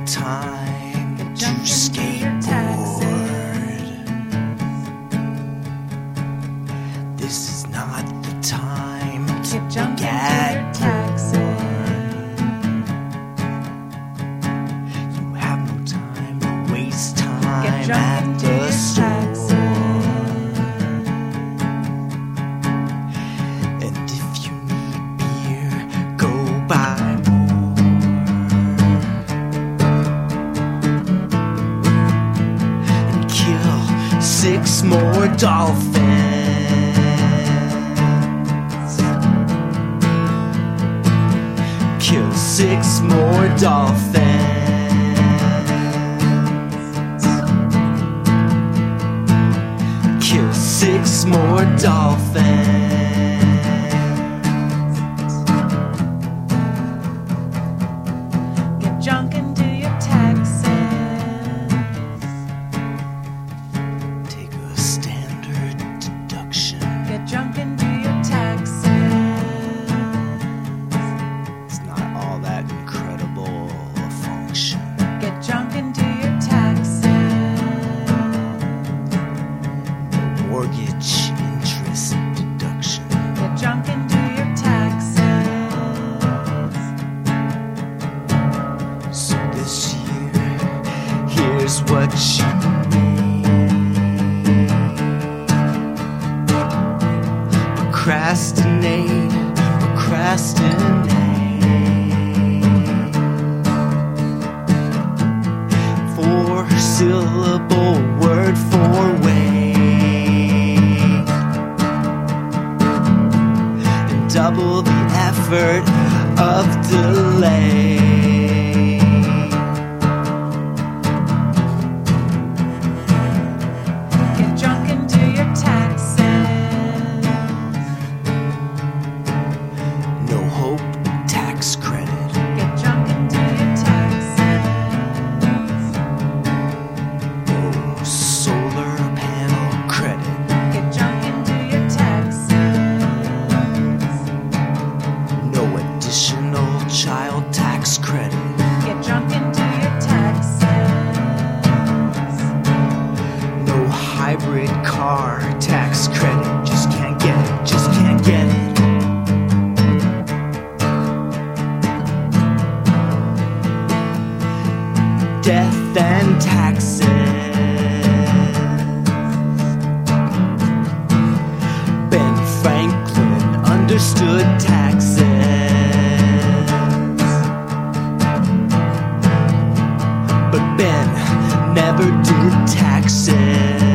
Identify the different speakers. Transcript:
Speaker 1: time to
Speaker 2: Jump into your
Speaker 1: skateboard. This is not the time to
Speaker 2: Jump into
Speaker 1: get
Speaker 2: your taxi.
Speaker 1: You have no time to waste time
Speaker 2: Get drunk
Speaker 1: at
Speaker 2: into
Speaker 1: the
Speaker 2: your
Speaker 1: store.
Speaker 2: taxi.
Speaker 1: And if you need beer, go buy more. And kill 6 more dolphins. Kill 6 more dolphins. Kill 6 more dolphins.
Speaker 2: Get drunk into your taxi.
Speaker 1: Take a standard deduction.
Speaker 2: Get drunk into your taxi.
Speaker 1: It's not all that incredible a function.
Speaker 2: Get drunk into your taxi.
Speaker 1: Mortgage interest deduction.
Speaker 2: Get drunk into your taxi.
Speaker 1: So this year, here's what you need. Procrastinate, procrastinate. 4-syllable word for wait. And double the effort of delay.
Speaker 2: Get drunk into your taxi.
Speaker 1: No hope, tax credit.
Speaker 2: Get drunk into your taxi.
Speaker 1: No solar panel credit.
Speaker 2: Get drunk into your taxi.
Speaker 1: No additional child tax credit.
Speaker 2: Get drunk into your taxi.
Speaker 1: No hybrid car tax credit. Just can't get it, just can't get it. Death and taxes. Ben Franklin understood taxes. But Ben never did taxes.